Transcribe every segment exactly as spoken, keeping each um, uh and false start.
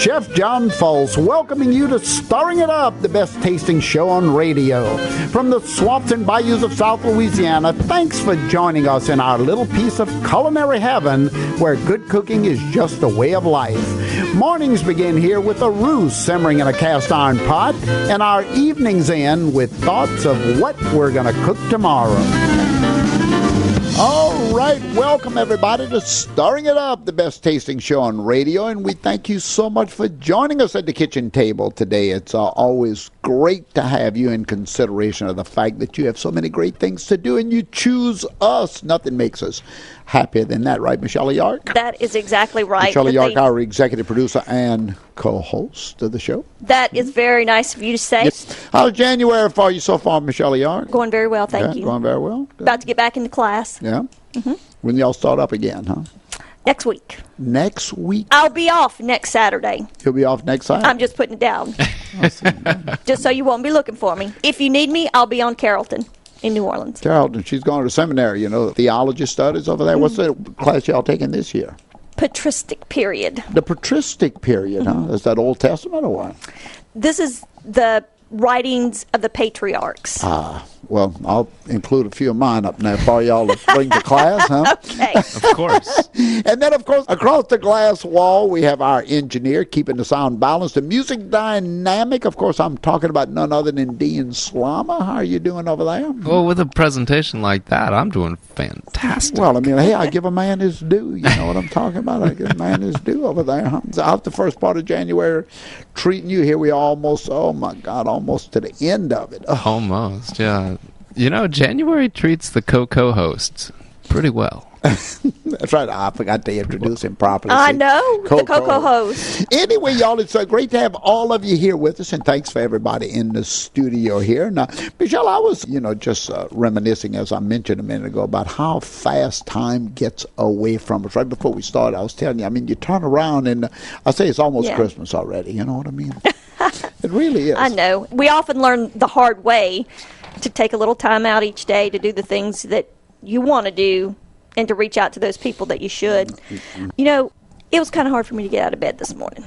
Chef John Fultz, welcoming you to Stirring It Up, the best tasting show on radio. From the swamps and bayous of South Louisiana, thanks for joining us in our little piece of culinary heaven where good cooking is just a way of life. Mornings begin here with a roux simmering in a cast iron pot, and our evenings end with thoughts of what we're going to cook tomorrow. All right, welcome everybody to Stirring It Up, the best tasting show on radio, and we thank you so much for joining us at the kitchen table today. It's uh, always great to have you in consideration of the fact that you have so many great things to do, and you choose us. Nothing makes us happier than that, right, Michelle Yark? That is exactly right. Michelle Yark, the, our executive producer and co-host of the show. That is very nice of you to say. Yes. How's January for you so far, Michelle Yark? Going very well, thank yeah, you. Going very well. Good. About to get back into class. Yeah. Mm-hmm. When y'all start up again, huh? Next week. Next week? I'll be off next Saturday. You'll be off next Saturday? I'm just putting it down. Just so you won't be looking for me. If you need me, I'll be on Carrollton in New Orleans. Carrollton, she's going to seminary, you know, theology studies over there. Mm-hmm. What's the class y'all taking this year? Patristic period. The patristic period, mm-hmm. huh? Is that Old Testament or what? This is the writings of the patriarchs. Ah, well, I'll include a few of mine up now for y'all to bring to class, huh? Okay. Of course. And then, of course, across the glass wall, we have our engineer keeping the sound balanced, the music dynamic. Of course, I'm talking about none other than Dean Slama. How are you doing over there? Well, with a presentation like that, I'm doing fantastic. Well, I mean, hey, I give a man his due. You know what I'm talking about? I give a man his due over there, huh? So out the first part of January, treating you here, we almost, oh my God, almost to the end of it. Oh. Almost, yeah. You know, January treats the co-co-hosts pretty well. That's right. I forgot to introduce him properly. I See? know, Coco. the Coco host. Anyway, y'all, it's uh, great to have all of you here with us, and thanks for everybody in the studio here. Now, Michelle, I was, you know, just uh, reminiscing, as I mentioned a minute ago, about how fast time gets away from us. Right before we started, I was telling you, I mean, you turn around, and uh, I say it's almost yeah. Christmas already. You know what I mean? It really is. I know. We often learn the hard way to take a little time out each day to do the things that you want to do and to reach out to those people that you should. You know, it was kind of hard for me to get out of bed this morning.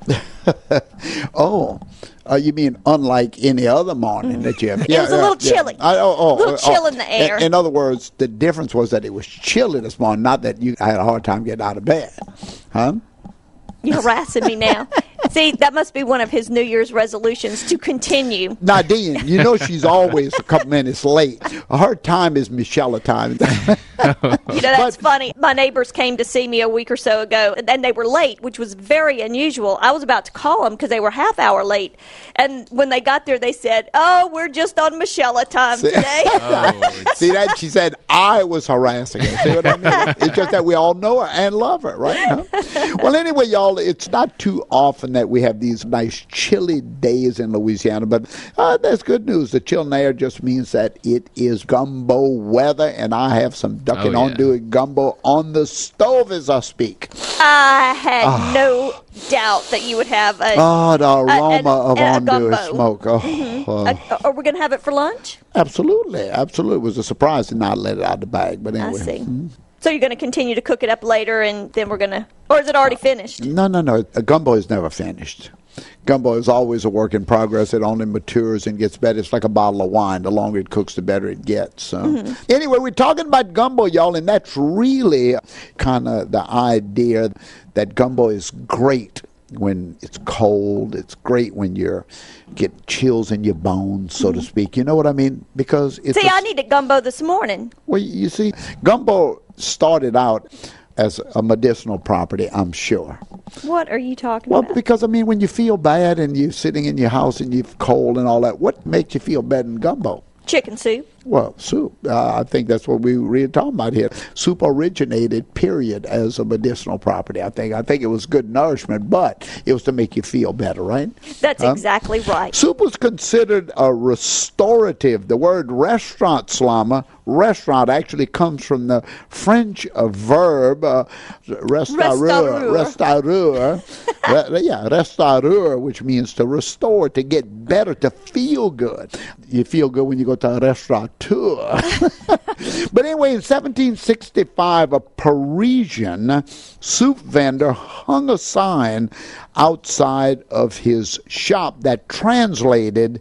Oh, uh, you mean unlike any other morning mm. that you have? It yeah, was a little yeah, chilly. Yeah. I, oh, oh, a little oh, chill oh. in the air. In, in other words, the difference was that it was chilly this morning, not that you had a hard time getting out of bed. Huh? You're harassing me now. See, that must be one of his New Year's resolutions to continue. Nadine, you know she's always a couple minutes late. Her time is Michelle time. You know, that's but, funny. My neighbors came to see me a week or so ago, and they were late, which was very unusual. I was about to call them because they were half hour late. And when they got there, they said, oh, we're just on Michelle time see, today. Oh, see that? She said I was harassing her. See what I mean? It's just that we all know her and love her, right? Huh? Well, anyway, y'all, it's not too often that we have these nice chilly days in Louisiana, but uh, that's good news. The chill in the air just means that it is gumbo weather, and I have some ducking oh, on yeah. doing gumbo on the stove as I speak. I had oh. no doubt that you would have a oh the aroma a, a, of a ondoing smoke. Oh, mm-hmm. uh, uh, are we going to have it for lunch? Absolutely, absolutely. It was a surprise to not let it out of the bag, but anyway. I see. Mm-hmm. So you're going to continue to cook it up later, and then we're going to, or is it already finished? No, no, no. A gumbo is never finished. Gumbo is always a work in progress. It only matures and gets better. It's like a bottle of wine. The longer it cooks, the better it gets. So. Mm-hmm. Anyway, we're talking about gumbo, y'all, and that's really kind of the idea that gumbo is great when it's cold. It's great when you get chills in your bones, so mm-hmm. to speak. You know what I mean? Because it's see, a, I needed gumbo this morning. Well, you see, gumbo started out as a medicinal property, I'm sure. What are you talking well, about? Well, because, I mean, when you feel bad and you're sitting in your house and you're cold and all that, what makes you feel better than gumbo? Chicken soup. Well, soup. Uh, I think that's what we were talking about here. Soup originated, period, as a medicinal property. I think I think it was good nourishment, but it was to make you feel better, right? That's um, exactly right. Soup was considered a restorative. The word restaurant, Slama, restaurant actually comes from the French uh, verb uh, restaurer, restaurer, re, yeah, restaurer, which means to restore, to get better, to feel good. You feel good when you go to a restaurateur. But anyway, in seventeen sixty-five, a Parisian soup vendor hung a sign outside of his shop that translated,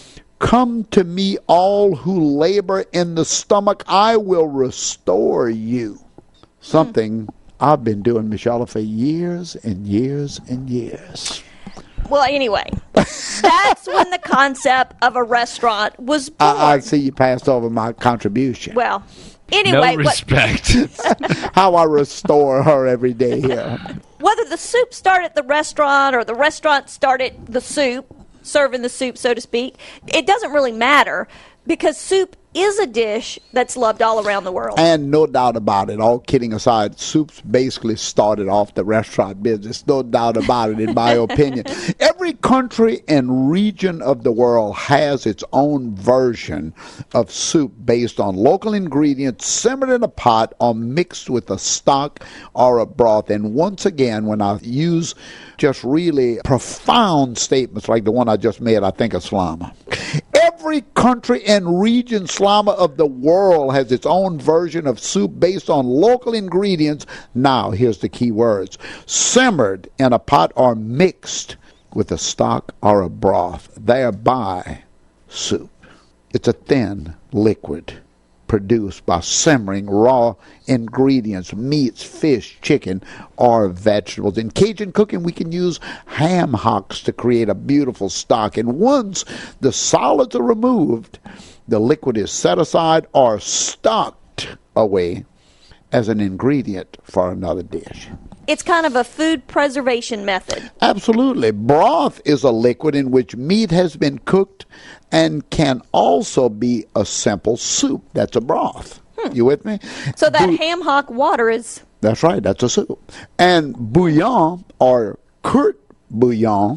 "Come to me, all who labor in the stomach, I will restore you." Something I've been doing, Michelle, for years and years and years. Well, anyway, that's when the concept of a restaurant was born. I, I see you passed over my contribution. Well, anyway. No respect. How I restore her every day here. Whether the soup started the restaurant or the restaurant started the soup, serving the soup, so to speak, it doesn't really matter because soup is a dish that's loved all around the world. And no doubt about it, all kidding aside, soups basically started off the restaurant business. No doubt about it, in my opinion. Every country and region of the world has its own version of soup based on local ingredients simmered in a pot or mixed with a stock or a broth. And once again, when I use just really profound statements like the one I just made, I think of Slama. Every country and region, Slama, of the world has its own version of soup based on local ingredients. Now, here's the key words. Simmered in a pot or mixed with a stock or a broth, thereby soup. It's a thin liquid produced by simmering raw ingredients, meats, fish, chicken, or vegetables. In Cajun cooking, we can use ham hocks to create a beautiful stock. And once the solids are removed, the liquid is set aside or stocked away as an ingredient for another dish. It's kind of a food preservation method. Absolutely. Broth is a liquid in which meat has been cooked and can also be a simple soup. That's a broth. Hmm. You with me? So that Bu- ham hock water is... That's right. That's a soup. And bouillon or court bouillon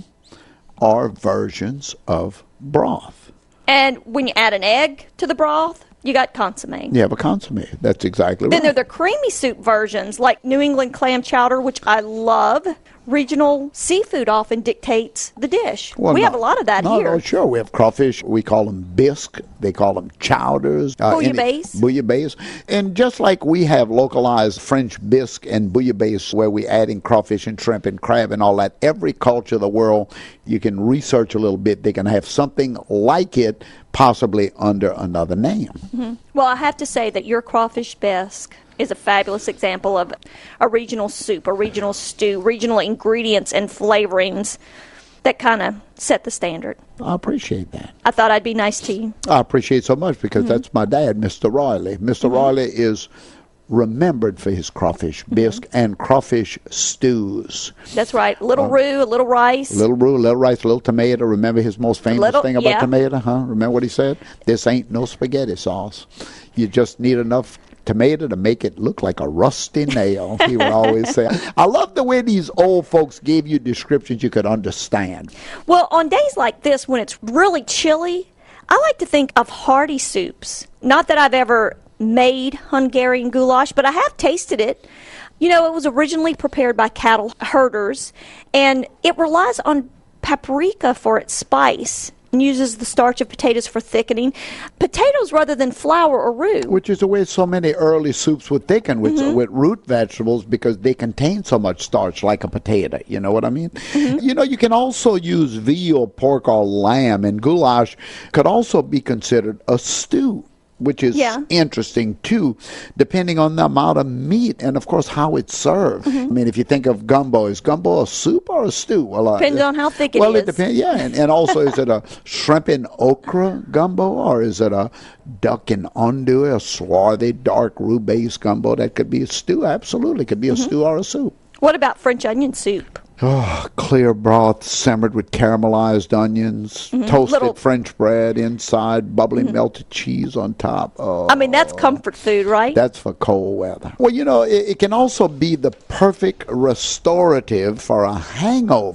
are versions of broth. And when you add an egg to the broth, you got consommé. You have a consommé. That's exactly then right. Then there are the creamy soup versions, like New England clam chowder, which I love. Regional seafood often dictates the dish. Well, we no, have a lot of that no, here. No, sure. We have crawfish. We call them bisque. They call them chowders. Uh, bouillabaisse. Bouillabaisse. And just like we have localized French bisque and bouillabaisse where we add in crawfish and shrimp and crab and all that, every culture of the world, you can research a little bit. They can have something like it, possibly under another name. Mm-hmm. Well, I have to say that your crawfish bisque is a fabulous example of a regional soup, a regional stew, regional ingredients and flavorings that kind of set the standard. I appreciate that. I thought I'd be nice to you. I appreciate so much because mm-hmm. that's my dad, Mister Royley. Mister Mm-hmm. Royley is remembered for his crawfish bisque mm-hmm. and crawfish stews. That's right. Little uh, roux, a little rice. Little roux, little rice, little tomato. Remember his most famous little, thing about yeah. tomato, huh? Remember what he said? This ain't no spaghetti sauce. You just need enough tomato to make it look like a rusty nail, he would always say. I love the way these old folks gave you descriptions you could understand. Well, on days like this, when it's really chilly, I like to think of hearty soups. Not that I've ever made Hungarian goulash, but I have tasted it. You know, it was originally prepared by cattle herders, and it relies on paprika for its spice. Uses the starch of potatoes for thickening. Potatoes rather than flour or roux. Which is the way so many early soups were thickened with, mm-hmm. with root vegetables because they contain so much starch like a potato. You know what I mean? Mm-hmm. You know, you can also use veal, pork, or lamb, and goulash could also be considered a stew, which is yeah. interesting, too, depending on the amount of meat and, of course, how it's served. Mm-hmm. I mean, if you think of gumbo, is gumbo a soup or a stew? Well, uh, depends on how thick it well, is. Well, it depends, yeah. And, and also, is it a shrimp and okra gumbo, or is it a duck and andouille, a swarthy, dark roux-based gumbo? That could be a stew, absolutely. Could be a mm-hmm. stew or a soup. What about French onion soup? Oh, clear broth simmered with caramelized onions, mm-hmm. toasted Little... French bread inside, bubbly mm-hmm. melted cheese on top. Oh, I mean, that's comfort food, right? That's for cold weather. Well, you know, it, it can also be the perfect restorative for a hangover.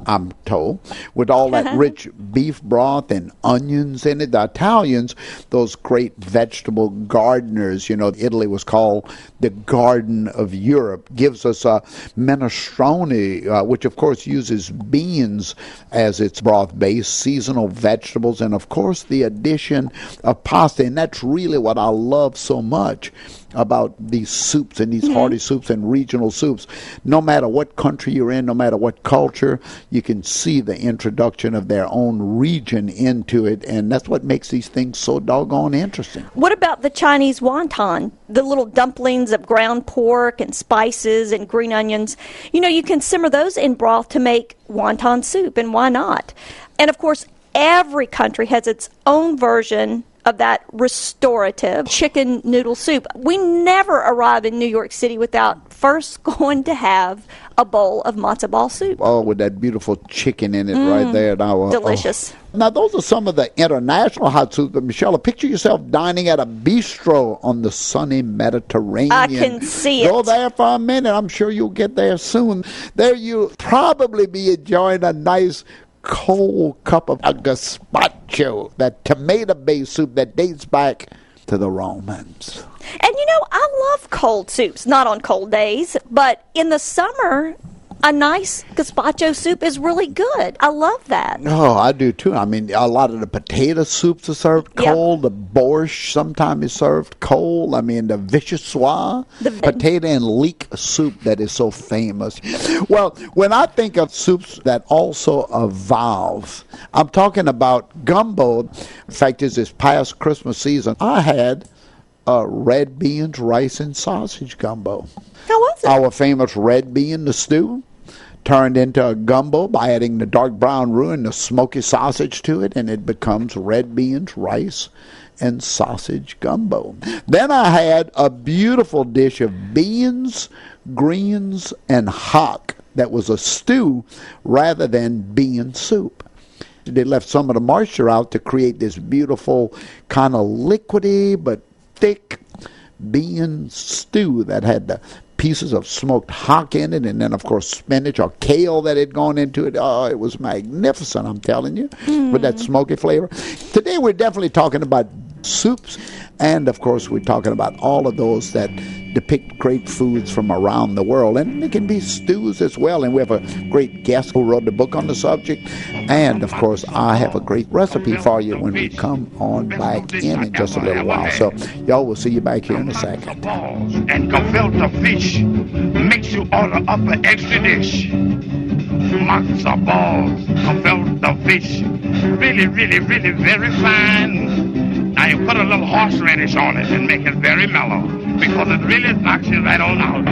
I'm told, with all that rich beef broth and onions in it. The Italians, those great vegetable gardeners, you know, Italy was called the Garden of Europe, gives us a minestrone, uh, which of course uses beans as its broth base, seasonal vegetables, and of course the addition of pasta. And that's really what I love so much about these soups and these mm-hmm. hearty soups and regional soups. No matter what country you're in, no matter what culture, you can see the introduction of their own region into it, and that's what makes these things so doggone interesting. What about the Chinese wonton, the little dumplings of ground pork and spices and green onions? You know, you can simmer those in broth to make wonton soup, and why not? And of course, every country has its own version of that restorative chicken noodle soup. We never arrive in New York City without first going to have a bowl of matzo ball soup. Oh, with that beautiful chicken in it mm, right there. Now, uh, delicious. Oh. Now, those are some of the international hot soups. But, Michelle, picture yourself dining at a bistro on the sunny Mediterranean. I can see Go it. Go there for a minute. I'm sure you'll get there soon. There you'll probably be enjoying a nice cold cup of a gazpacho, that tomato-based soup that dates back to the Romans. And you know, I love cold soups, not on cold days, but in the summer, a nice gazpacho soup is really good. I love that. Oh, I do too. I mean, a lot of the potato soups are served cold. Yep. The borscht sometimes is served cold. I mean, the vichyssoise, the potato and leek soup that is so famous. Well, when I think of soups that also evolve, I'm talking about gumbo. In fact, it's this past Christmas season, I had uh, red beans, rice, and sausage gumbo. How was it? Our famous red bean, the stew, turned into a gumbo by adding the dark brown roux and the smoky sausage to it, and it becomes red beans, rice, and sausage gumbo. Then I had a beautiful dish of beans, greens, and hock that was a stew rather than bean soup. They left some of the moisture out to create this beautiful kind of liquidy but thick bean stew that had the pieces of smoked hock in it, and then, of course, spinach or kale that had gone into it. Oh, it was magnificent, I'm telling you, mm. with that smoky flavor. Today, we're definitely talking about soups, and, of course, we're talking about all of those that depict great foods from around the world, and it can be stews as well, and we have a great guest who wrote the book on the subject, and, of course, I have a great recipe for you when we come on back in in just a little while. So, y'all, we'll see you back here in a second. And gefilte fish makes you order up an extra dish. Matzo balls, gefilte fish, really, really, really very fine. Now you put a little horseradish on it and make it very mellow, because it really knocks you right on out.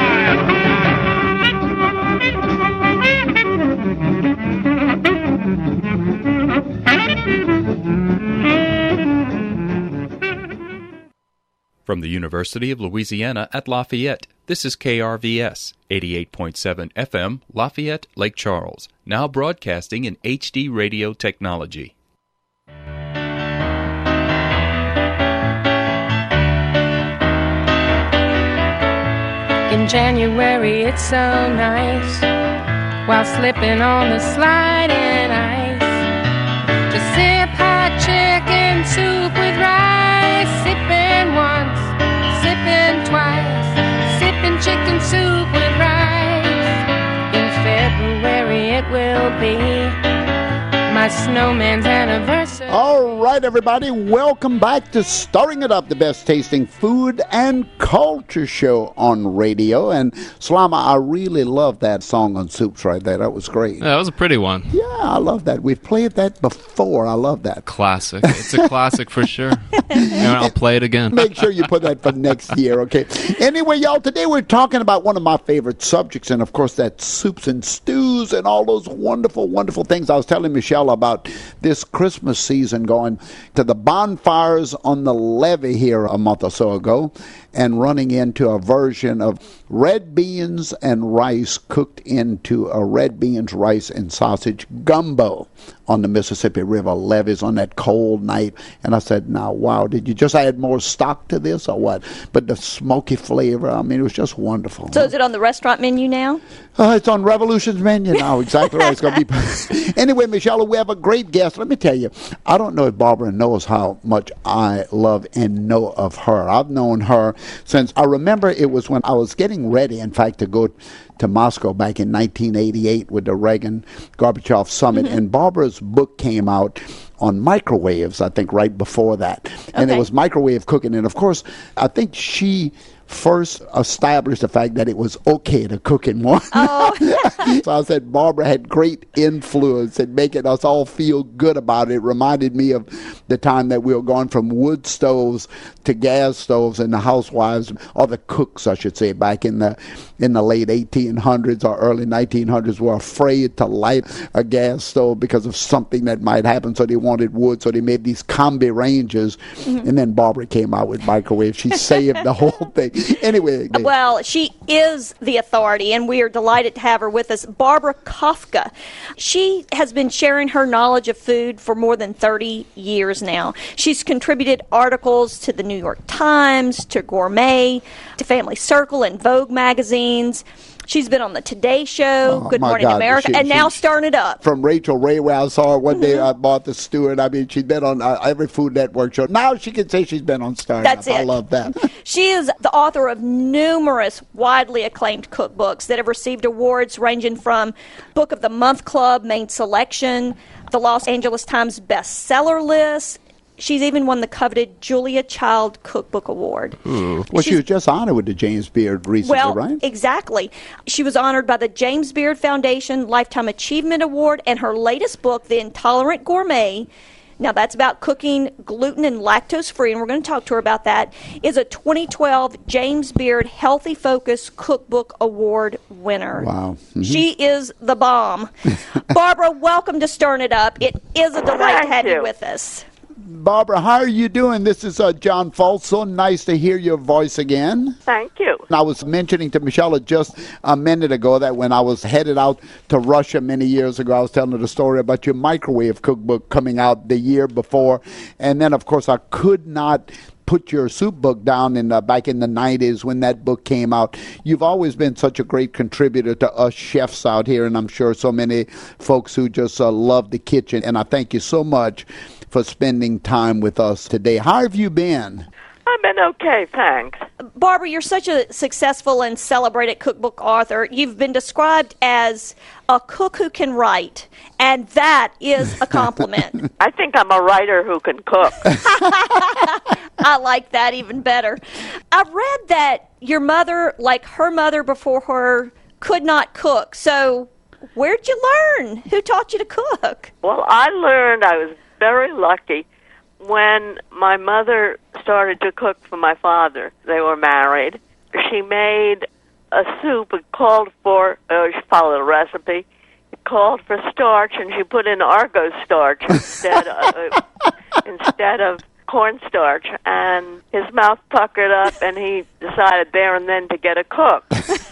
From the University of Louisiana at Lafayette, this is K R V S, eighty-eight point seven F M, Lafayette, Lake Charles, now broadcasting in H D radio technology. In January it's so nice, while slipping on the sliding ice, to sip hot chicken soup with rice, sipping once, sipping twice, sipping chicken soup with rice. In February it will be my snowman's anniversary. All right, everybody, welcome back to Stirring It Up, the best tasting food and culture show on radio. And Slama, I really love that song on soups right there. That was great. Yeah, that was a pretty one. Yeah, I love that. We've played that before. I love that. Classic. It's a classic for sure. And I'll play it again. Make sure you put that for next year, okay? Anyway, y'all, today we're talking about one of my favorite subjects, and of course that's soups and stews and all those wonderful, wonderful things. I was telling Michelle about this Christmas season, going to the bonfires on the levee here a month or so ago and running into a version of red beans and rice cooked into a red beans, rice, and sausage gumbo on the Mississippi River levees on that cold night. And I said, now, wow, did you just add more stock to this or what? But the smoky flavor, I mean, it was just wonderful. So is it on the restaurant menu now? Uh, it's on Revolution's menu now. Exactly right. It's going to be. Anyway, Michelle, we have a great guest. Let me tell you, I don't know if Barbara knows how much I love and know of her. I've known her since, I remember it was when I was getting ready, in fact, to go to Moscow back in nineteen eighty-eight with the Reagan-Gorbachev summit, mm-hmm. and Barbara's book came out on microwaves, I think, right before that. And okay. it was microwave cooking. And, of course, I think she first established the fact that it was okay to cook in one. Oh. So I said Barbara had great influence in making us all feel good about it. It reminded me of the time that we were going from wood stoves to gas stoves, and the housewives, or the cooks, I should say, back in the in the late eighteen hundreds or early nineteen hundreds were afraid to light a gas stove because of something that might happen, so they wanted wood, so they made these combi ranges, mm-hmm. and then Barbara came out with microwave. She saved the whole thing. Anyway. They, well, she is the authority, and we are delighted to have her with us. Barbara Kafka. She has been sharing her knowledge of food for more than thirty years now. She's contributed articles to the New York Times, to Gourmet, to Family Circle and Vogue magazines. She's been on the Today Show, oh, Good Morning God. America, she, and she, now Stirring It Up. From Rachel Ray, where I saw her one mm-hmm. day on Martha Stewart. I mean, she's been on uh, every Food Network show. Now she can say she's been on Stirring That's Up. it. I love that. She is the author of numerous widely acclaimed cookbooks that have received awards ranging from Book of the Month Club main selection, the Los Angeles Times bestseller list. She's even won the coveted Julia Child Cookbook Award. Hmm. Well, She's, she was just honored with the James Beard recently, well, right? Exactly. She was honored by the James Beard Foundation Lifetime Achievement Award, and her latest book, The Intolerant Gourmet, now that's about cooking gluten and lactose-free, and we're going to talk to her about that, is a twenty twelve James Beard Healthy Focus Cookbook Award winner. Wow. Mm-hmm. She is the bomb. Barbara, welcome to Stirring It Up. It is a delight Thank to have you. you with us. Barbara, how are you doing? This is uh, John Foltz. So nice to hear your voice again. Thank you. I was mentioning to Michelle just a minute ago that when I was headed out to Russia many years ago, I was telling her the story about your microwave cookbook coming out the year before. And then, of course, I could not put your soup book down in the, back in the nineties when that book came out. You've always been such a great contributor to us chefs out here, and I'm sure so many folks who just uh, love the kitchen. And I thank you so much for spending time with us today. How have you been? I've been okay, thanks. Barbara, you're such a successful and celebrated cookbook author. You've been described as a cook who can write, and that is a compliment. I think I'm a writer who can cook. I like that even better. I read that your mother, like her mother before her, could not cook. So where'd you learn? Who taught you to cook? Well, I learned, I was very lucky when my mother started to cook for my father. They were married. She made a soup. It called for, uh, she followed a recipe. It called for starch, and she put in Argo starch instead of, uh, instead of cornstarch. And his mouth puckered up, and he decided there and then to get a cook.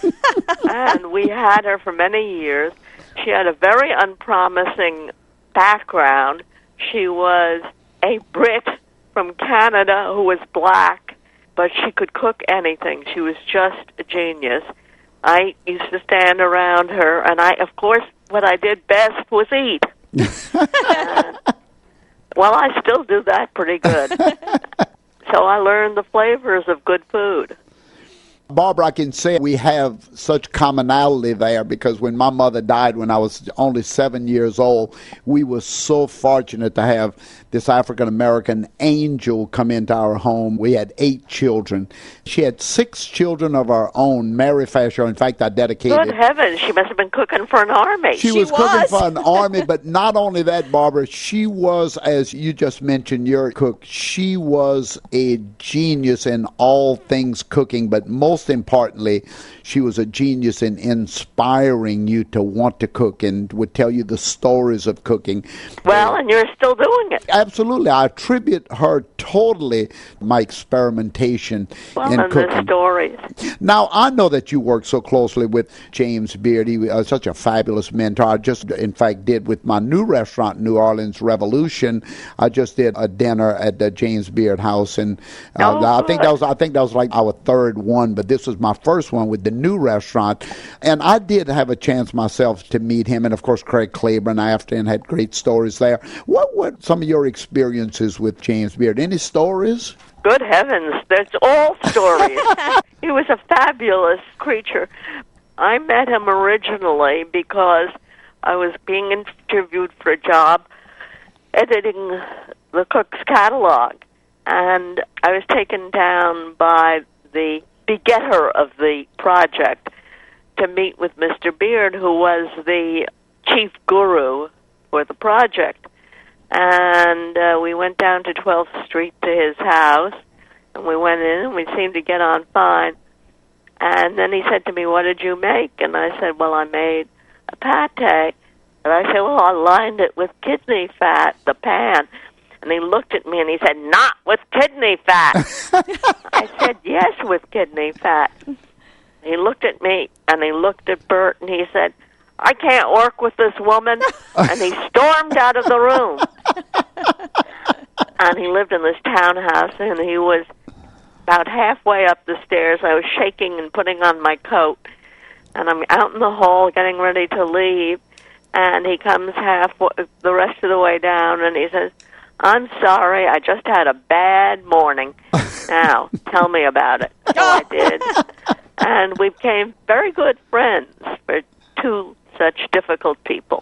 And we had her for many years. She had a very unpromising background. She was a Brit from Canada who was black, but she could cook anything. She was just a genius. I used to stand around her, and I, of course, what I did best was eat. And, well, I still do that pretty good. So I learned the flavors of good food. Barbara, I can say we have such commonality there because when my mother died when I was only seven years old, we were so fortunate to have this African-American angel come into our home. We had eight children. She had six children of our own. Mary Fasher, in fact, I dedicated. Good heavens, she must have been cooking for an army. She, she was, was cooking for an army, but not only that, Barbara, she was, as you just mentioned, your cook, she was a genius in all things cooking, but most importantly, she was a genius in inspiring you to want to cook and would tell you the stories of cooking. Well, uh, and you're still doing it. absolutely. I attribute her totally my experimentation well, in and cooking. the stories. Now, I know that you work so closely with James Beard. He was such a fabulous mentor. I just, in fact, did with my new restaurant, New Orleans Revolution. I just did a dinner at the James Beard House, and uh, oh, I think that was I think that was like our third one, but this was my first one with the new restaurant. And I did have a chance myself to meet him, and of course Craig Claiborne after, and had great stories there. What were some of your experiences with James Beard? Any stories? Good heavens, there's all stories. He was a fabulous creature. I met him originally because I was being interviewed for a job editing the Cook's catalog, and I was taken down by the begetter of the project to meet with Mister Beard, who was the chief guru for the project. And uh, we went down to twelfth Street to his house, and we went in, and we seemed to get on fine. And then he said to me, "What did you make?" And I said, "Well, I made a pate." And I said, "Well, I lined it with kidney fat, the pan." And he looked at me and he said, "Not with kidney fat." I said, "Yes, with kidney fat." He looked at me and he looked at Bert and he said, "I can't work with this woman." And he stormed out of the room. And he lived in this townhouse, and he was about halfway up the stairs. I was shaking and putting on my coat, and I'm out in the hall getting ready to leave, and he comes half the rest of the way down, and he says, "I'm sorry, I just had a bad morning. Now, tell me about it." So I did. And we became very good friends for two such difficult people.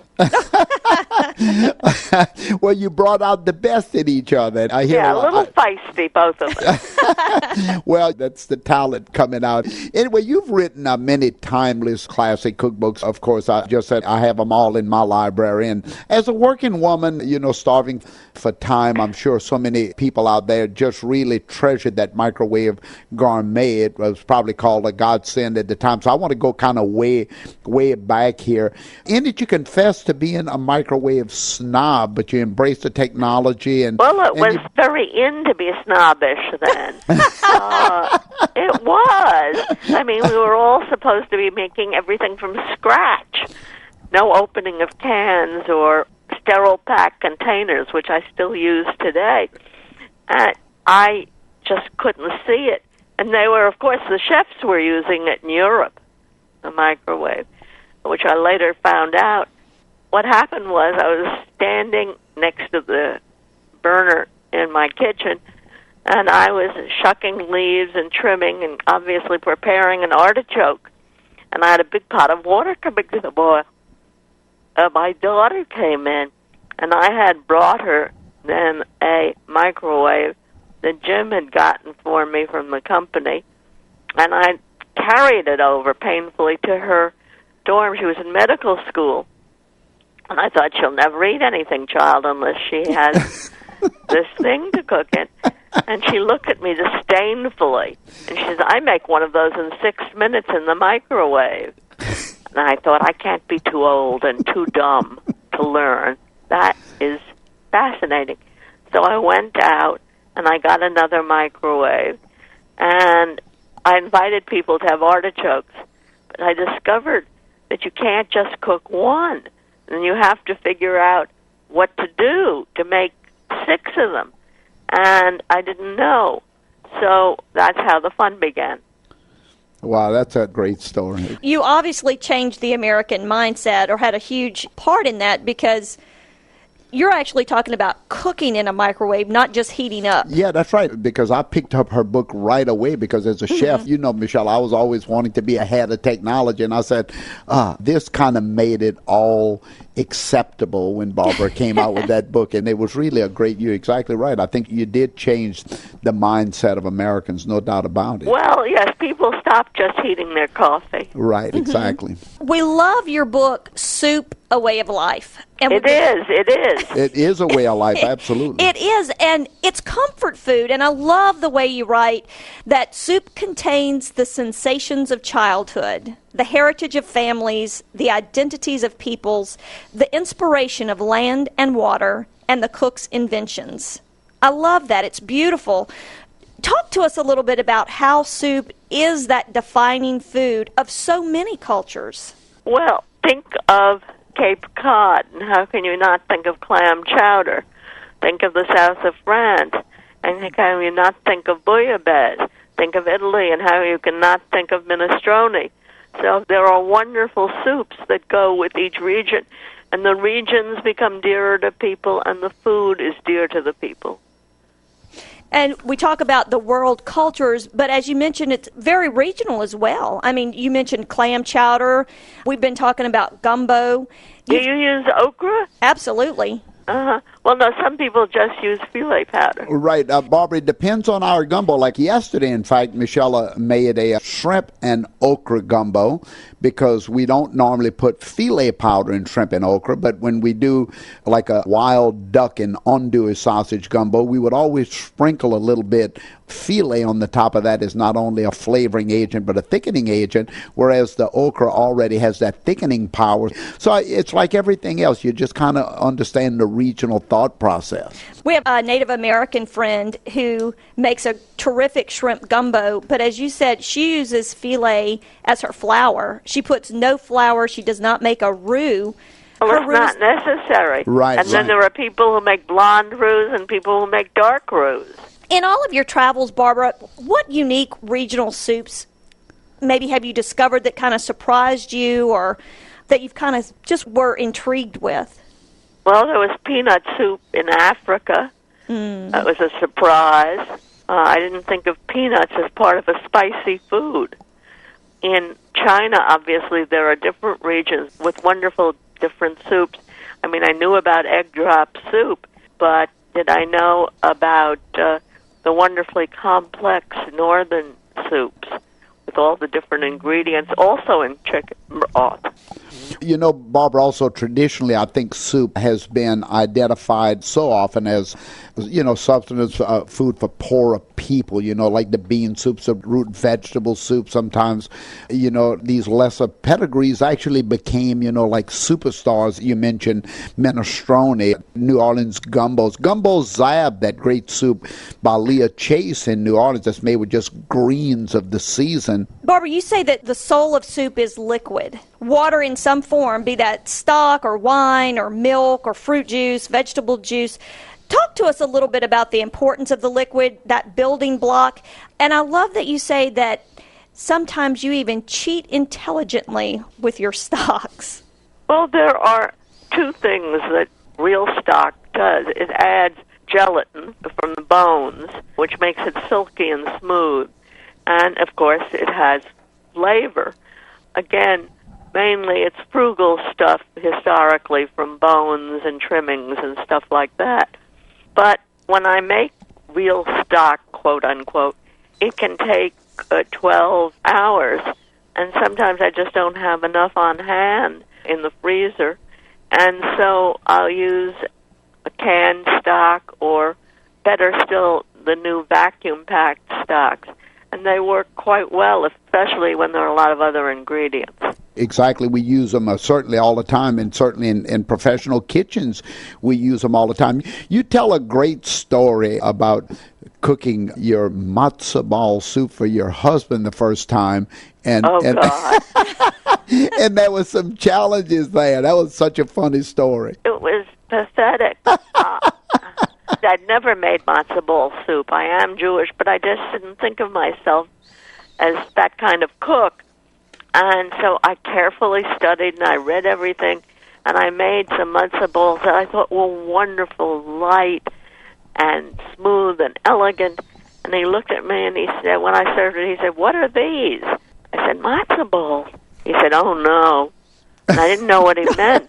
Well, you brought out the best in each other. I hear Yeah, a a little feisty, both of us. Well, that's the talent coming out. Anyway, you've written uh, many timeless classic cookbooks. Of course, I just said I have them all in my library. And as a working woman, you know, starving for time, I'm sure so many people out there just really treasured that microwave gourmet. It was probably called a godsend at the time. So I want to go kind of way, way back here. In that you confess to being a microwave snob, but you embrace the technology. and Well, it and was you, very in to be snobbish then. uh, it was. I mean, we were all supposed to be making everything from scratch. No opening of cans or sterile pack containers, which I still use today. And I just couldn't see it. And they were, of course, the chefs were using it in Europe, the microwave, which I later found out. What happened was I was standing next to the burner in my kitchen, and I was shucking leaves and trimming and obviously preparing an artichoke. And I had a big pot of water coming to the boil. Uh, my daughter came in, and I had brought her then a microwave that Jim had gotten for me from the company, and I carried it over painfully to her dorm. She was in medical school. And I thought, she'll never eat anything, child, unless she has this thing to cook in. And she looked at me disdainfully. And she says, "I make one of those in six minutes in the microwave." And I thought, I can't be too old and too dumb to learn. That is fascinating. So I went out and I got another microwave. And I invited people to have artichokes. But I discovered that you can't just cook one. And you have to figure out what to do to make six of them. And I didn't know. So that's how the fun began. Wow, that's a great story. You obviously changed the American mindset, or had a huge part in that, because you're actually talking about cooking in a microwave, not just heating up. Yeah, that's right, because I picked up her book right away, because as a mm-hmm. chef, you know, Michelle, I was always wanting to be ahead of technology, and I said, ah, this kind of made it all acceptable when Barbara came out with that book, and it was really a great, you're exactly right. I think you did change the mindset of Americans, no doubt about it. Well, yes, people stopped just heating their coffee. Right, mm-hmm. exactly. We love your book, Soup, A Way of Life. And it is, it is. It is a way of life, absolutely. It is, and it's comfort food, and I love the way you write that soup contains the sensations of childhood, the heritage of families, the identities of peoples, the inspiration of land and water, and the cook's inventions. I love that. It's beautiful. Talk to us a little bit about how soup is that defining food of so many cultures. Well, think of Cape Cod, and how can you not think of clam chowder? Think of the south of France, and how can you not think of bouillabaisse? Think of Italy, and how you cannot think of minestrone. So there are wonderful soups that go with each region, and the regions become dearer to people, and the food is dear to the people. And we talk about the world cultures, but as you mentioned, it's very regional as well. I mean, you mentioned clam chowder. We've been talking about gumbo. Do you use okra? Absolutely. Uh-huh. Well, no, some people just use filet powder. Right. Uh, Barbara, it depends on our gumbo. Like yesterday, in fact, Michelle made a shrimp and okra gumbo because we don't normally put filet powder in shrimp and okra, but when we do like a wild duck and andouille sausage gumbo, we would always sprinkle a little bit filet on the top of that is not only a flavoring agent but a thickening agent, whereas the okra already has that thickening power. So it's like everything else. You just kind of understand the regional thought process. We have a Native American friend who makes a terrific shrimp gumbo, but as you said, she uses filet as her flour. She puts no flour. She does not make a roux. Well, Her it's roux- not necessary. Right, And then right. there are people who make blonde roux and people who make dark roux. In all of your travels, Barbara, what unique regional soups maybe have you discovered that kind of surprised you or that you've kind of just were intrigued with? Well, there was peanut soup in Africa. Mm. That was a surprise. Uh, I didn't think of peanuts as part of a spicy food. In China, obviously, there are different regions with wonderful different soups. I mean, I knew about egg drop soup, but did I know about uh, the wonderfully complex northern soups with all the different ingredients, also in chicken broth? You know, Barbara, also traditionally, I think soup has been identified so often as, you know, substance uh, food for poorer people, you know, like the bean soups, the root vegetable soup. Sometimes, you know, these lesser pedigrees actually became, you know, like superstars. You mentioned minestrone, New Orleans gumbos. Gumbo Zab, that great soup by Leah Chase in New Orleans that's made with just greens of the season. Barbara, you say that the soul of soup is liquid. Water in some form, be that stock or wine or milk or fruit juice, vegetable juice. Talk to us a little bit about the importance of the liquid, that building block. And I love that you say that sometimes you even cheat intelligently with your stocks. Well, there are two things that real stock does. It adds gelatin from the bones, which makes it silky and smooth. And, of course, it has flavor. Again, mainly it's frugal stuff historically from bones and trimmings and stuff like that. But when I make real stock, quote unquote, it can take uh, twelve hours. And sometimes I just don't have enough on hand in the freezer. And so I'll use a canned stock or, better still, the new vacuum-packed stocks. And they work quite well, especially when there are a lot of other ingredients. Exactly. We use them uh, certainly all the time, and certainly in, in professional kitchens, we use them all the time. You tell a great story about cooking your matzo ball soup for your husband the first time. And, oh, and, God. and there was some challenges there. That was such a funny story. It was pathetic. Uh, I'd never made matzo ball soup. I am Jewish, but I just didn't think of myself as that kind of cook. And so I carefully studied and I read everything, and I made some matzo balls that I thought were wonderful, light and smooth and elegant. And he looked at me and he said, when I served it, he said, "What are these?" I said, "Matzo balls." He said, "Oh, no." And I didn't know what he meant.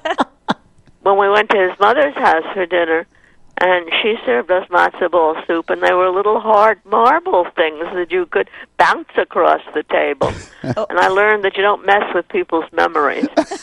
When we went to his mother's house for dinner, and she served us matzo ball soup, and they were little hard marble things that you could bounce across the table. Oh. And I learned that you don't mess with people's memories.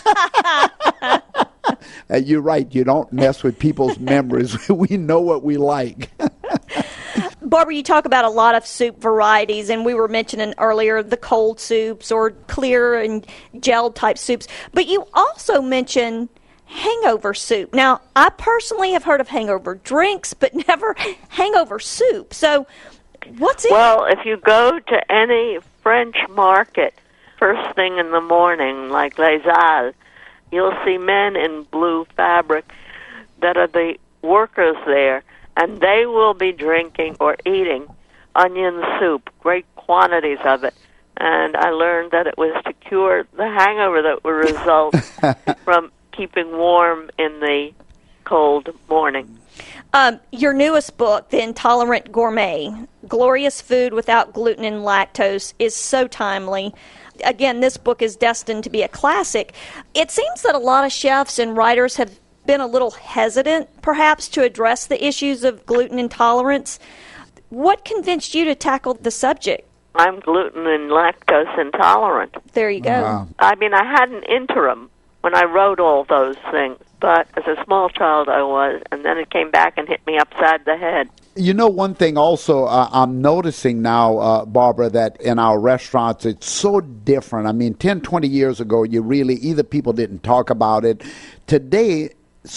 uh, you're right. You don't mess with people's memories. We know what we like. Barbara, you talk about a lot of soup varieties, and we were mentioning earlier the cold soups or clear and gel type soups. But you also mentioned hangover soup. Now, I personally have heard of hangover drinks, but never hangover soup. So, what's it? Well, if you go to any French market first thing in the morning, like Les Halles, you'll see men in blue fabric that are the workers there, and they will be drinking or eating onion soup, great quantities of it. And I learned that it was to cure the hangover that would result from keeping warm in the cold morning. Um, your newest book, The Intolerant Gourmet, Glorious Food Without Gluten and Lactose, is so timely. Again, this book is destined to be a classic. It seems that a lot of chefs and writers have been a little hesitant, perhaps, to address the issues of gluten intolerance. What convinced you to tackle the subject? I'm gluten and lactose intolerant. There you go. Wow. I mean, I had an interim when I wrote all those things, but as a small child I was, and then it came back and hit me upside the head. You know, one thing also uh, I'm noticing now, uh, Barbara, that in our restaurants it's so different. I mean, ten, twenty years ago, you really, either people didn't talk about it. Today,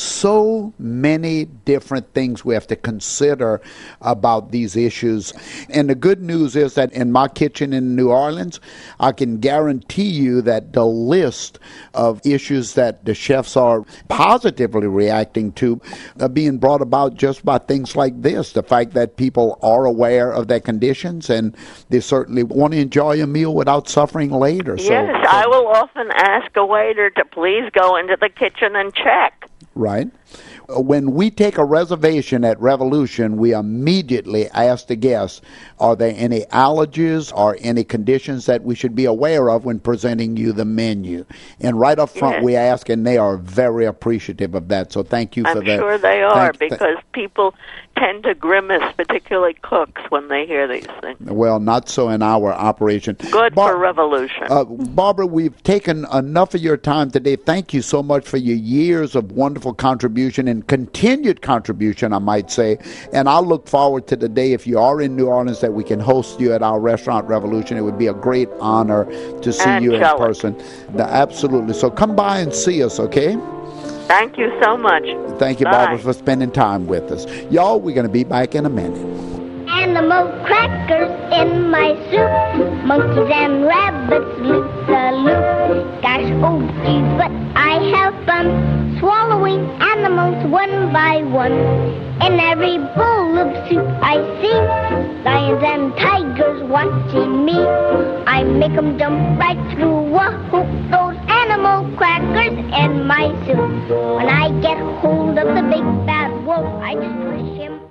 so many different things we have to consider about these issues. And the good news is that in my kitchen in New Orleans, I can guarantee you that the list of issues that the chefs are positively reacting to are being brought about just by things like this. The fact that people are aware of their conditions and they certainly want to enjoy a meal without suffering later. Yes, so, I will often ask a waiter to please go into the kitchen and check. Right. When we take a reservation at Revolution, we immediately ask the guests, are there any allergies or any conditions that we should be aware of when presenting you the menu? And right up front, Yes. we ask, and they are very appreciative of that. So thank you for I'm that. sure they are, Thank- because people tend to grimace, particularly cooks, when they hear these things. Well, not so in our operation. Good Bar- for Revolution. Uh, Barbara, we've taken enough of your time today. Thank you so much for your years of wonderful contribution and continued contribution, I might say. And I look forward to the day, if you are in New Orleans, that we can host you at our restaurant Revolution. It would be a great honor to see you in Angelic. person. The- absolutely. So come by and see us, okay? Thank you so much. Thank you, Bye. Barbara, for spending time with us. Y'all, we're going to be back in a minute. Animal crackers in my soup, monkeys and rabbits loop the loop. Gosh, oh gee, but I have fun swallowing animals one by one. In every bowl of soup I see lions and tigers watching me. I make 'em jump right through a hoop, those animal crackers in my soup. When I get hold of the big bad wolf, I just push him.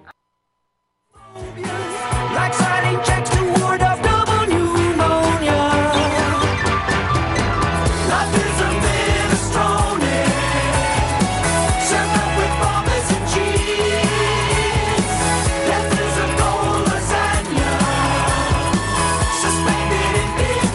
Like signing checks to ward off double pneumonia. Life is a minestrone, served up with pommes and cheese. Death is a cold lasagna, suspended in deep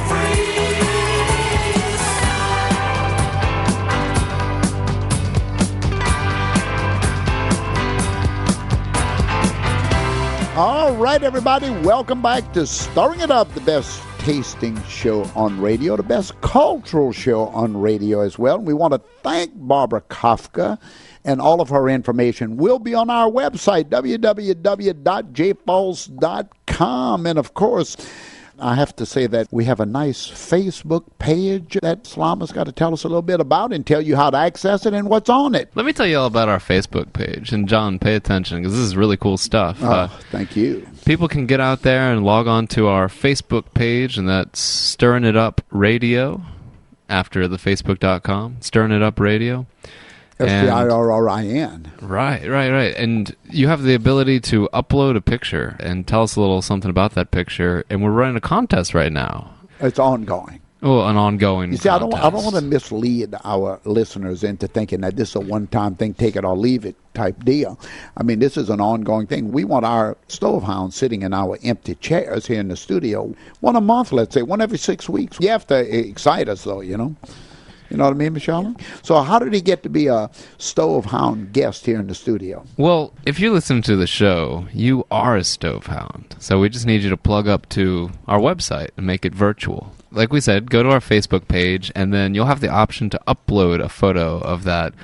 All right, everybody, welcome back to Stirring It Up, the best tasting show on radio, the best cultural show on radio as well. We want to thank Barbara Kafka, and all of her information will be on our website, w w w dot j falls dot com. And, of course, I have to say that we have a nice Facebook page that Slama's got to tell us a little bit about and tell you how to access it and what's on it. Let me tell you all about our Facebook page. And, John, pay attention because this is really cool stuff. Oh, Uh, thank you. people can get out there and log on to our Facebook page, and that's Stirring It Up Radio after the facebook dot com, Stirring It Up Radio. S T I R R I N. Right, right, right. And you have the ability to upload a picture and tell us a little something about that picture. And we're running a contest right now. It's ongoing. Oh, an ongoing You see, I contest. don't, I don't want to mislead our listeners into thinking that this is a one-time thing, take it or leave it type deal. I mean, this is an ongoing thing. We want our stove hounds sitting in our empty chairs here in the studio, one a month, let's say, one every six weeks. You have to excite us, though, you know. You know what I mean, Michelle? So how did he get to be a stove hound guest here in the studio? Well, if you listen to the show, you are a stove hound. So we just need you to plug up to our website and make it virtual. Like we said, go to our Facebook page, and then you'll have the option to upload a photo of that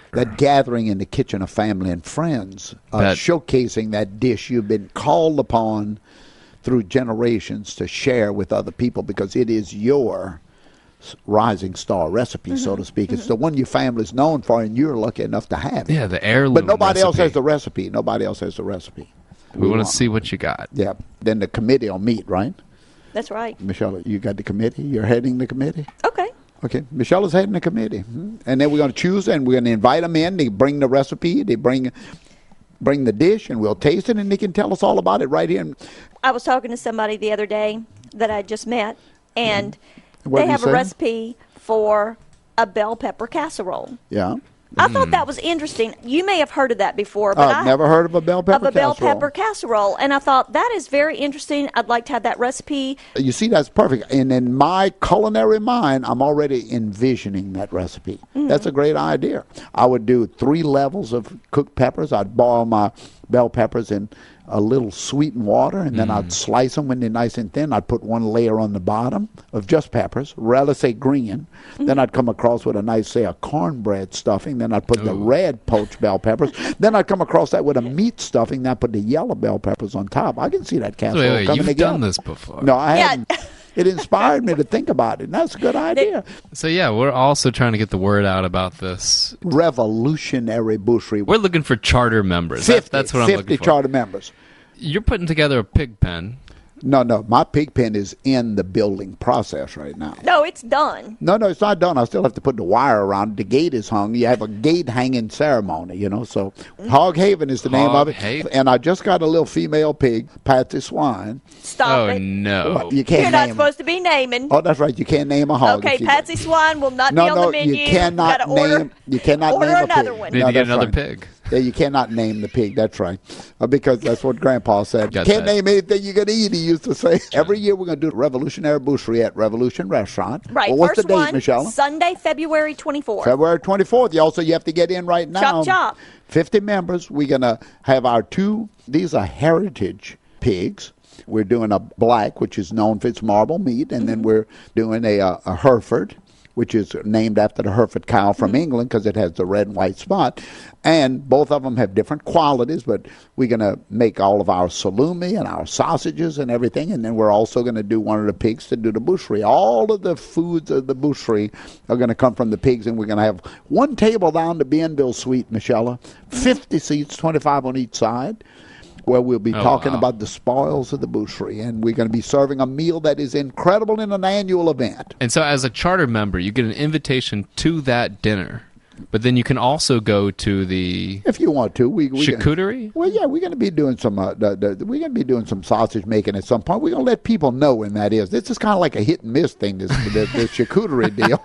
that gathering in the kitchen of family and friends, uh, Bet. showcasing that dish you've been called upon through generations to share with other people because it is your s- rising star recipe, so to speak. It's the one your family's known for, and you're lucky enough to have it. Yeah, the heirloom But nobody else recipe. has the recipe. Nobody else has the recipe. We want to want- see what you got. Yeah. Then the committee will meet, right? That's right. Michelle, you got the committee? You're heading the committee? Okay. Okay. Michelle is heading the committee. Hmm. And then we're going to choose, and we're going to invite them in. They bring the recipe. They bring bring the dish, and we'll taste it, and they can tell us all about it right here. I was talking to somebody the other day that I just met, and What they did he have a say? recipe for a bell pepper casserole. Yeah. I thought that was interesting. You may have heard of that before, but I've I never heard of a bell pepper of a bell casserole. pepper casserole, and I thought that is very interesting. I'd like to have that recipe. You see, that's perfect. And in my culinary mind, I'm already envisioning that recipe. Mm. That's a great idea. I would do three levels of cooked peppers. I'd boil my bell peppers in a little sweetened water, and then I'd slice them when they're nice and thin. I'd put one layer on the bottom of just peppers, rather say green. Then I'd come across with a nice, say, a cornbread stuffing. Then I'd put the red poached bell peppers. Then I'd come across that with a meat stuffing. Then I'd put the yellow bell peppers on top. I can see that casserole Wait, wait, coming you've together. done this before. No, I Yeah. haven't. It inspired me to think about it. And that's a good idea. So yeah, we're also trying to get the word out about this. Revolutionary boucherie. We're looking for charter members. That- fifty, that's what I'm fifty looking for. charter members. You're putting together a pig pen. No, no. My pig pen is in the building process right now. No, it's done. No, no, it's not done. I still have to put the wire around it. The gate is hung. You have a gate hanging ceremony, you know. So Hog Haven is the name of it. Hog Haven. And I just got a little female pig, Patsy Swine. Stop Oh it. no! What? You can't You're not name supposed to be naming. Oh, that's right. You can't name a hog. Okay, if you- Patsy Swine will not No, be on no, the menu. you cannot gotta order, name. You cannot order name a another pig. one. Need No, to get that's another right. pig. Yeah, you cannot name the pig. That's right, uh, because that's what Grandpa said. Got Can't that. name anything you're gonna eat. He used to say. Every year we're gonna do Revolutionary Boucherie at Revolution Restaurant. Right, Well, what's first the date, one, Michelle? Sunday, February twenty-fourth. February twenty-fourth. You also you have to get in right now. Chop, chop. fifty members. We're gonna have our two. These are heritage pigs. We're doing a black, which is known for its marble meat, and then we're doing a, a, a Hereford, which is named after the Hereford cow from England because it has the red and white spot. And both of them have different qualities, but we're going to make all of our salumi and our sausages and everything, and then we're also going to do one of the pigs to do the boucherie. All of the foods of the boucherie are going to come from the pigs, and we're going to have one table down the Bienville Suite, Michelle, fifty seats, twenty-five on each side, where we'll be Oh, talking wow. about the spoils of the boucherie, and we're going to be serving a meal that is incredible in an annual event. And so, as a charter member, you get an invitation to that dinner, but then you can also go to the If you want to, we, we gonna- charcuterie. Well, yeah, we're going to be doing some. Uh, the, the, we're going to be doing some sausage making at some point. We're going to let people know when that is. This is kind of like a hit and miss thing. This the, the charcuterie deal,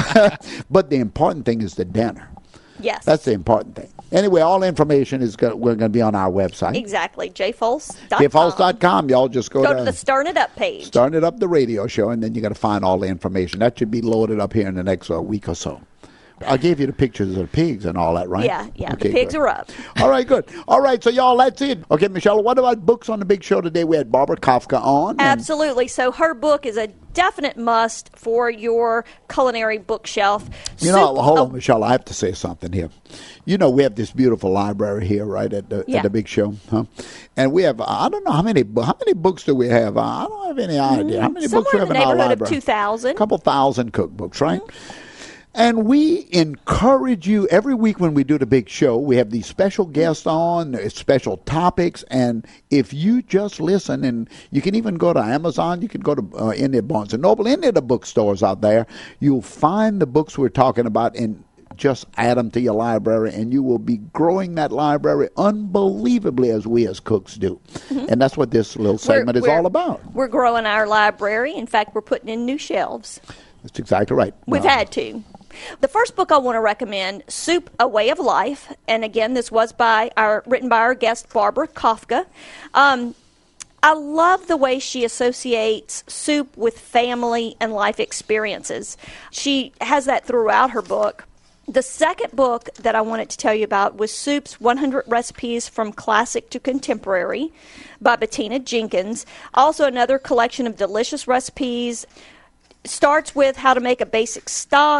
but the important thing is the dinner. Yes. That's the important thing. Anyway, all information is go, we're going to be on our website, exactly. j false dot com. j false dot com. Y'all just go, Go to, to the Stern It Up page. starting it up the radio show, and then you got to find all the information. That should be loaded up here in the next uh, week or so. I gave you the pictures of the pigs and all that, right? Yeah, yeah. Okay, the pigs good. are up. All right, good. All right, so y'all, that's it. Okay, Michelle, what about books on the big show today? We had Barbara Kafka on. and- Absolutely. So her book is a definite must for your culinary bookshelf. You know, Soup- hold oh, on, Michelle. I have to say something here. You know, we have this beautiful library here, right at the Yeah. at the big show, huh? And we have I don't know how many bo- how many books do we have? Uh, I don't have any idea. How many books somewhere we have in the in our neighborhood of library? two thousand. A couple thousand cookbooks, right? And we encourage you every week when we do the big show. We have these special guests on, uh, special topics, and if you just listen, and you can even go to Amazon, you can go to uh, any of Barnes and Noble, any of the bookstores out there, you'll find the books we're talking about and just add them to your library, and you will be growing that library unbelievably as we as cooks do. And that's what this little segment is We're- all about. We're growing our library. In fact, we're putting in new shelves. That's exactly right. We've Uh, had to. The first book I want to recommend, Soup: A Way of Life, and again, this was by our written by our guest Barbara Kafka. Um, I love the way she associates soup with family and life experiences. She has that throughout her book. The second book that I wanted to tell you about was Soup's one hundred Recipes from Classic to Contemporary by Bettina Jenkins. Also another collection of delicious recipes. Starts with how to make a basic stock,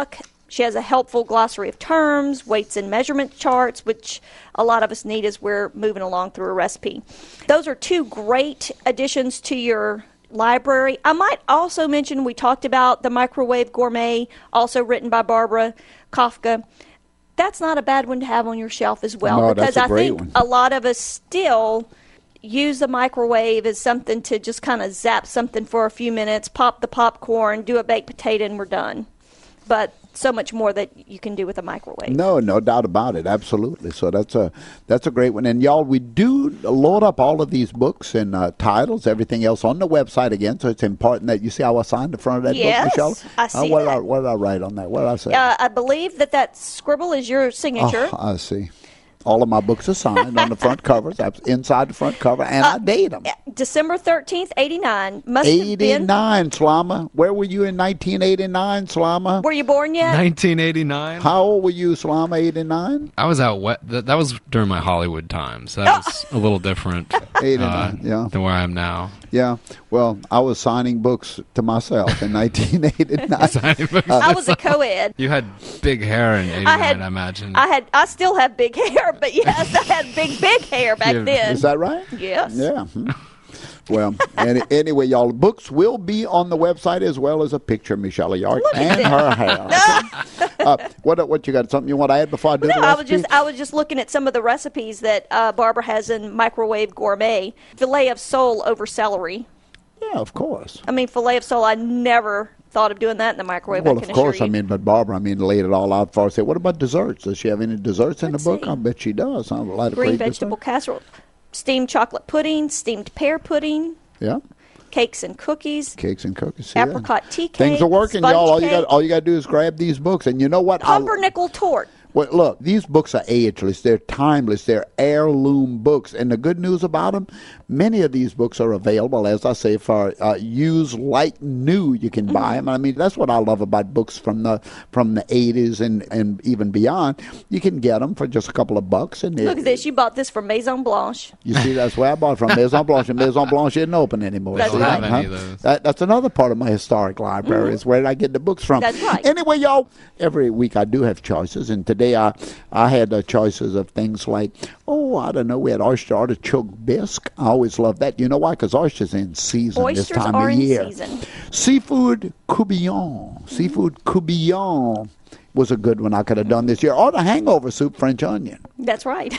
She has a helpful glossary of terms, weights and measurement charts, which a lot of us need as we're moving along through a recipe. Those are two great additions to your library. I might also mention we talked about the Microwave Gourmet, also written by Barbara Kafka. That's not a bad one to have on your shelf as well, No, because that's a I great think one. a lot of us still use the microwave as something to just kind of zap something for a few minutes, pop the popcorn, do a baked potato, and we're done. But so much more that you can do with a microwave. No, no doubt about it. Absolutely. So that's a that's a great one. And y'all, we do load up all of these books and uh, titles, everything else on the website again. So it's important that you see how I signed the front of that Yes, book, Michelle. I see uh, what that. Did I, what did I write on that? What did I say? Uh, I believe that that scribble is your signature. Oh, I see. All of my books are signed on the front covers, that's inside the front cover, and Uh, I date them. December thirteenth, eighty-nine. Must have been. eighty-nine, Slama. Where were you in nineteen eighty-nine, Slama? Were you born yet? nineteen eighty-nine. How old were you, Slama, eighty-nine? I was out west. That, that was during my Hollywood times. That was a little different eighty-nine, uh, yeah. than where I am now. Yeah. Well, I was signing books to myself in nineteen eighty-nine. I was a co-ed. You had big hair in eighty-nine, I I, had, imagine. I had, I still have big hair, but yes, I had big, big hair back Yeah. then. Is that right? Yes. Yeah. Hmm. Well, any, anyway, y'all, books will be on the website as well as a picture of Michelle Yark Look at and her hair. uh, what what you got? Something you want to add before I do No, the I was recipe? just I was just looking at some of the recipes that uh, Barbara has in Microwave Gourmet. Filet of sole over celery. Yeah, of course. I mean, filet of sole. I never thought of doing that in the microwave. Well, I can of course. assure I you. mean, but Barbara, I mean, laid it all out for us. Say, what about desserts? Does she have any desserts in Let's the book? see. I bet she does. Huh? A lot of Green great vegetable desserts. casserole, steamed chocolate pudding, steamed pear pudding, Yeah, cakes and cookies, cakes and cookies. See that? apricot tea cake. Things are working, sponge y'all. All you cake, got, all you got to do is grab these books, and you know what? I- pumpernickel tort. Well, look, these books are ageless. They're timeless. They're heirloom books. And the good news about them, many of these books are available, as I say, for uh, use like new. You can buy them. I mean, that's what I love about books from the from the eighties and, and even beyond. You can get them for just a couple of bucks. And Look at this. You bought this from Maison Blanche. You see, that's where I bought it from Maison Blanche. And Maison Blanche isn't open anymore. That's See right. that, Don't have any huh? of those. That, that's another part of my historic library is where did I get the books from. That's right. Anyway, y'all, every week I do have choices. And today I, I had uh, choices of things like, oh, I don't know, we had oyster artichoke bisque. I always love that. You know why? Because oysters in season Oysters this time are of in year. season. Seafood coubillon. Seafood coubillon was a good one I could have done this year. Or the hangover soup, French onion. That's right.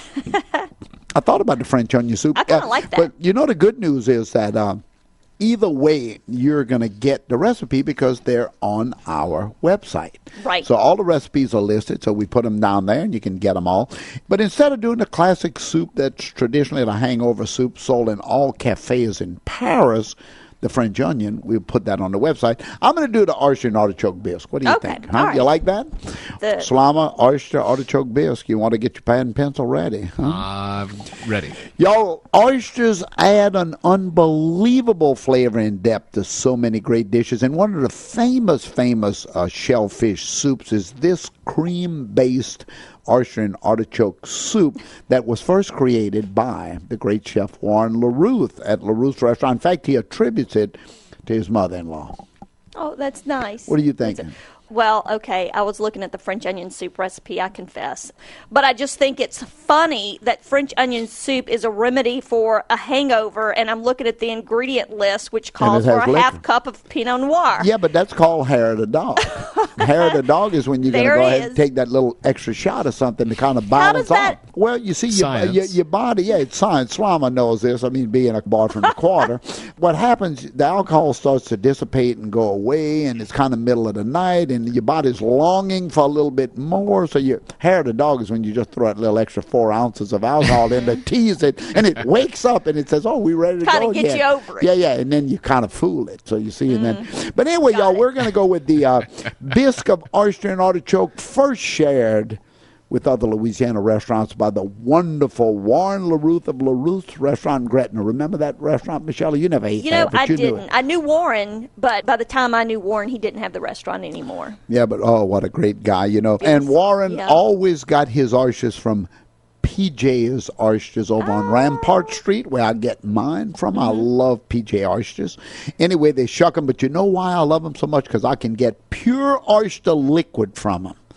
I thought about the French onion soup. I kinda like that. But you know, the good news is that uh, either way, you're going to get the recipe because they're on our website. Right. So all the recipes are listed, so we put them down there and you can get them all. But instead of doing the classic soup that's traditionally the hangover soup sold in all cafes in Paris, the French onion, we'll put that on the website. I'm going to do the oyster and artichoke bisque. What do you Okay, think? Huh? all right. You like that? The- Slama, oyster, artichoke bisque. You want to get your pad and pencil ready? Huh? Uh, ready. Y'all, oysters add an unbelievable flavor and depth to so many great dishes. And one of the famous, famous uh, shellfish soups is this cream-based oyster and artichoke soup that was first created by the great chef Warren LaRuth at LaRuth's restaurant. In fact, he attributes it to his mother-in-law. Oh, that's nice. What are you thinking? Well, okay, I was looking at the French onion soup recipe, I confess. But I just think it's funny that French onion soup is a remedy for a hangover, and I'm looking at the ingredient list, which calls has for a liquor. half cup of Pinot Noir. Yeah, but that's called hair of the dog. Hair of the dog is when you're going to There go it ahead is. and take that little extra shot of something to kind of How balance does that- off. Well, you see, your, Science. your, your body, yeah, it's science. Slama knows this. I mean, being a bar from the quarter. What happens, the alcohol starts to dissipate and go away, and it's kind of middle of the night, and your body's longing for a little bit more. So your hair of the dog is when you just throw that little extra four ounces of alcohol in to tease it, and it wakes up and it says, oh, we ready to Kinda go get again. you over it. Yeah, yeah, and then you kind of fool it. So you see, and then, but anyway, y'all, it. we're going to go with the uh, bisque of oyster and artichoke, first shared with other Louisiana restaurants by the wonderful Warren LaRuth of LaRuth's Restaurant in Gretna. Remember that restaurant, Michelle? You never ate You there, know, but I you knew didn't. it. I knew Warren, but by the time I knew Warren, he didn't have the restaurant anymore. Yeah, but oh, what a great guy, you know. And Warren Yeah. always got his oysters from P J's Oysters over on Rampart Street, where I get mine from. I love P J Oysters. Anyway, they shuck them, but you know why I love them so much? Because I can get pure oyster liquid from them.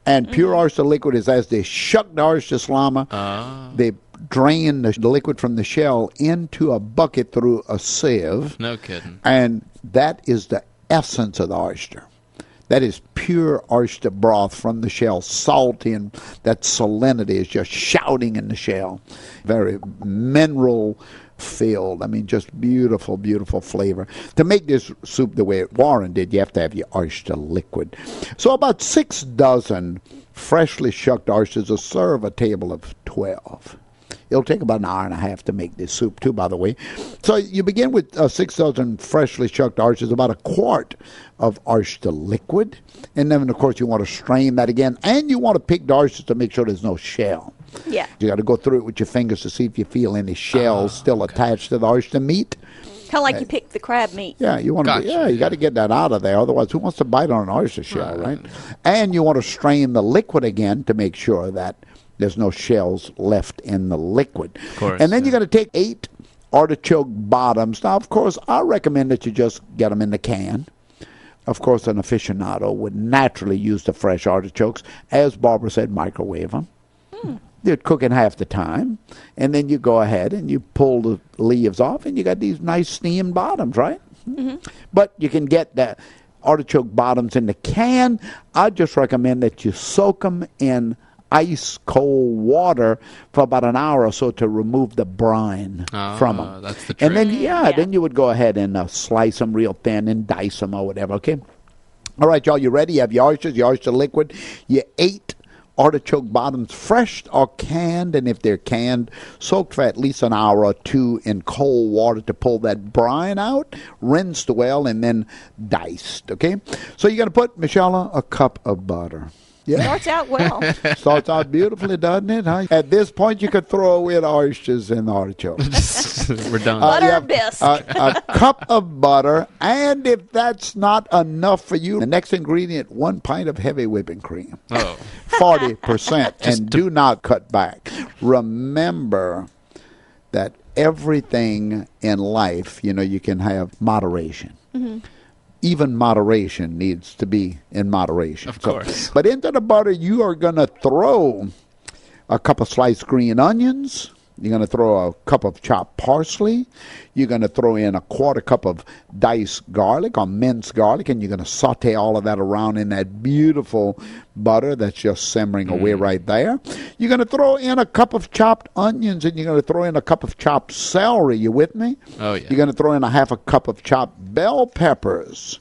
And pure oyster liquid is as they shuck the oyster slama, Ah. they drain the, the liquid from the shell into a bucket through a sieve. No kidding. And that is the essence of the oyster. That is pure oyster broth from the shell, salty, and that salinity is just shouting in the shell. Very mineral filled. I mean, just beautiful, beautiful flavor. To make this soup the way Warren did, you have to have your oyster liquid. So about six dozen freshly shucked oysters will serve a table of twelve. It'll take about an hour and a half to make this soup, too, by the way. So you begin with uh, six dozen freshly shucked oysters, about a quart of oyster liquid. And then, of course, you want to strain that again. And you want to pick the oysters to make sure there's no shell. Yeah. You got to go through it with your fingers to see if you feel any shells oh, still okay. attached to the oyster meat. Kind of like uh, you pick the crab meat. Yeah, you want to. Gotcha, Yeah, you yeah. got to get that out of there. Otherwise, who wants to bite on an oyster shell, right? right? And you want to strain the liquid again to make sure that there's no shells left in the liquid. Of course. And then yeah. you're going to take eight artichoke bottoms. Now, of course, I recommend that you just get them in the can. Of course, an aficionado would naturally use the fresh artichokes. As Barbara said, microwave them. Mm. They're cooking half the time. And then you go ahead and you pull the leaves off, and you got these nice steamed bottoms, right? Mm-hmm. But you can get the artichoke bottoms in the can. I just recommend that you soak them in ice cold water for about an hour or so to remove the brine oh, from them. That's the trick. And then, yeah, yeah. then you would go ahead and uh, slice them real thin and dice them or whatever, okay? All right, y'all, you ready? You have your oysters, your oyster liquid, your eight artichoke bottoms, fresh or canned, and if they're canned, soaked for at least an hour or two in cold water to pull that brine out, rinsed well, and then diced, okay? So you're going to put, Michelle, a cup of butter. Yeah. Starts out well. Starts out beautifully, doesn't it? Huh? At this point, you could throw away the oysters and the artichokes. We're done. Uh, Butter yeah, bisque. A, a cup of butter, and if that's not enough for you, the next ingredient, one pint of heavy whipping cream. Oh. forty percent, and do not cut back. Remember that everything in life, you know, you can have moderation. Mm-hmm. Even moderation needs to be in moderation. Of So- course. but into the butter, you are going to throw a cup of sliced green onions. You're going to throw a cup of chopped parsley. You're going to throw in a quarter cup of diced garlic or minced garlic, and you're going to saute all of that around in that beautiful butter that's just simmering away right there. You're going to throw in a cup of chopped onions, and you're going to throw in a cup of chopped celery. You with me? Oh, yeah. You're going to throw in a half a cup of chopped bell peppers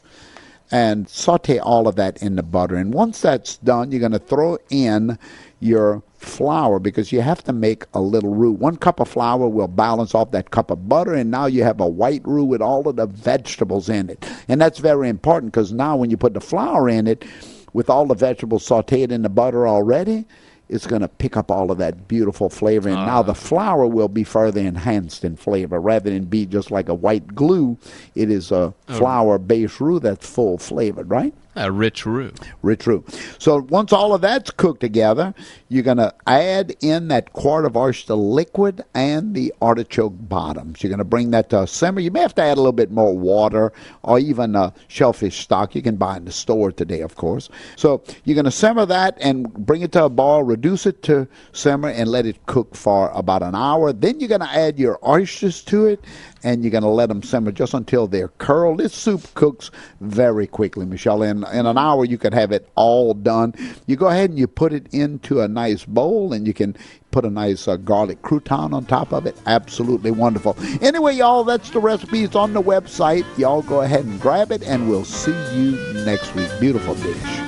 and saute all of that in the butter. And once that's done, you're going to throw in your flour, because you have to make a little roux. One cup of flour will balance off that cup of butter, and now you have a white roux with all of the vegetables in it. And that's very important, because now when you put the flour in it, with all the vegetables sauteed in the butter already, it's going to pick up all of that beautiful flavor. And uh, now the flour will be further enhanced in flavor. Rather than be just like a white glue, it is a flour-based roux that's full flavored, right? A rich roux. Rich roux. So once all of that's cooked together, you're going to add in that quart of oyster liquid and the artichoke bottoms. You're going to bring that to a simmer. You may have to add a little bit more water or even a shellfish stock you can buy in the store today, of course. So you're going to simmer that and bring it to a boil, reduce it to simmer, and let it cook for about an hour. Then you're going to add your oysters to it, and you're going to let them simmer just until they're curled. This soup cooks very quickly, Michelle. In, in an hour, you could have it all done. You go ahead and you put it into a nice bowl, and you can put a nice uh, garlic crouton on top of it. Absolutely wonderful. Anyway, y'all, that's the recipe. It's on the website. Y'all go ahead and grab it, and we'll see you next week. Beautiful dish.